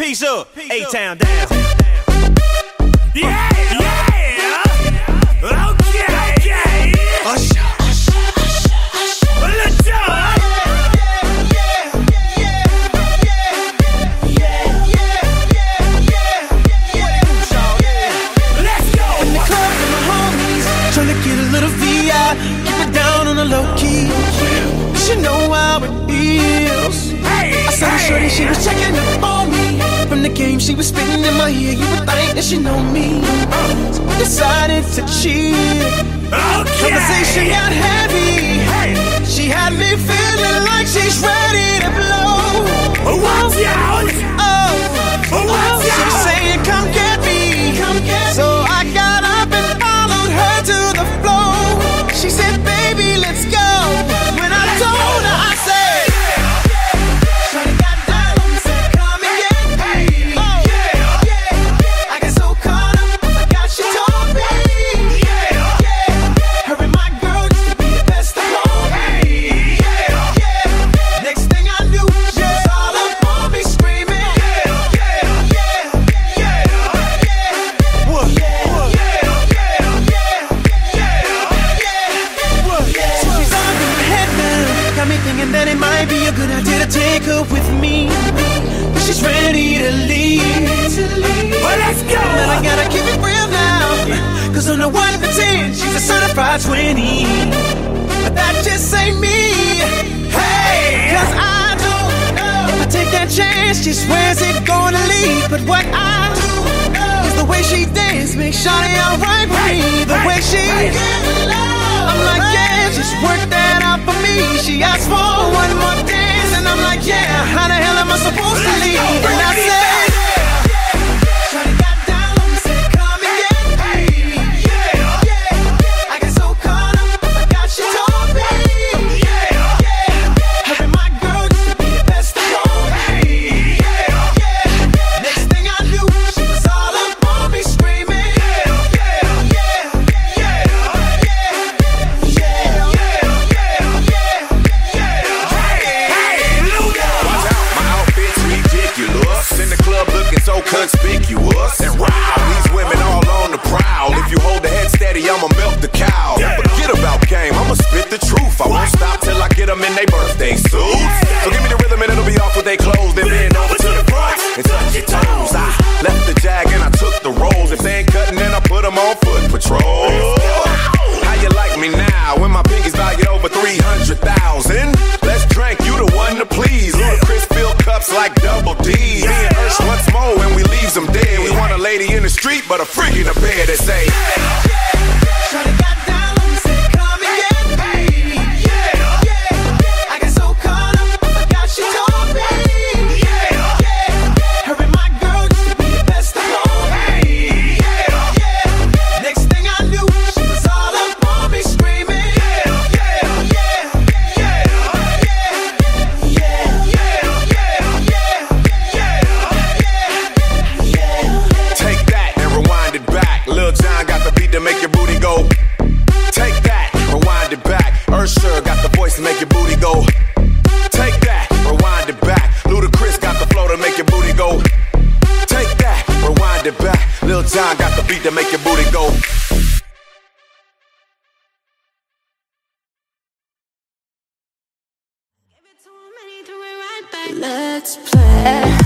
Peace up, A-Town down. Yeah, okay. Usher. Let's go. Tryna get a little VI, keep it down on the low key. You should know how it feels. I saw the shorty, she was checking up on me. From the game she was spitting in my ear, you would think that she know me. So I decided to cheat. Conversation got heavy. She had me feeling like she's ready to blow. Watch out! She was saying, come get me. So I got up and followed her to the floor. She said, baby, let's go. When I told her, I said, shawty got down on me, said, come and get me. I got so caught up, I got she told me. Her and my girl used to be the best alone. Next thing I knew, she was all up on me screaming. Got me thinking that it might be a good idea to take her with me. But she's ready to leave. Well, let's go. But I gotta keep it real now, cause on the 1 to 10, she's a certified 20. But that just ain't me. Hey, cause I don't know if I take that chance, just where's it gonna lead? But what I do is the way she dance makes shawty alright with me. The way she I'm like, yeah, just work that out for me. She asked for one more dance, and I'm like, yeah, how the hell am I supposed to leave? And I said, shawty got down on me, said, come and get me. I got so caught up, I forgot she told me. Her and my girl used to be the best alone. Next thing I knew, she was all up on me screaming. So conspicuous and wow, these women all on the prowl. If you hold the head steady, I'ma milk the cow. Forget about game, I'ma spit the truth. I won't stop till I get them in their birthday suits. So give me the rhythm and it'll be off with they clothes. Then bend over to the front and touch your toes. I left the jag and I took the rolls. If they ain't cutting, then I put them on foot patrol. How you like me now when my pinky's valued over 300,000? Let's drink, you the one to please. Ludacris fill cups like double D. Me and Ursh once more and we leaves them dead. We want a lady in the street, but a freak in the bed that say, shawty got down on me, said, come and get me. I got so caught up, I forgot she told me. Her and my girl used to be the best alone. Next thing I knew, she was all up on me screaming. take that and rewind it back. Lil Jon got the beat to make your booty go. Take that, rewind it back. Usher got the voice to make your booty go. Take that, rewind it back. Ludacris got the flow to make your booty go. Take that, rewind it back. Lil Jon got the beat to make your booty go. Let's play.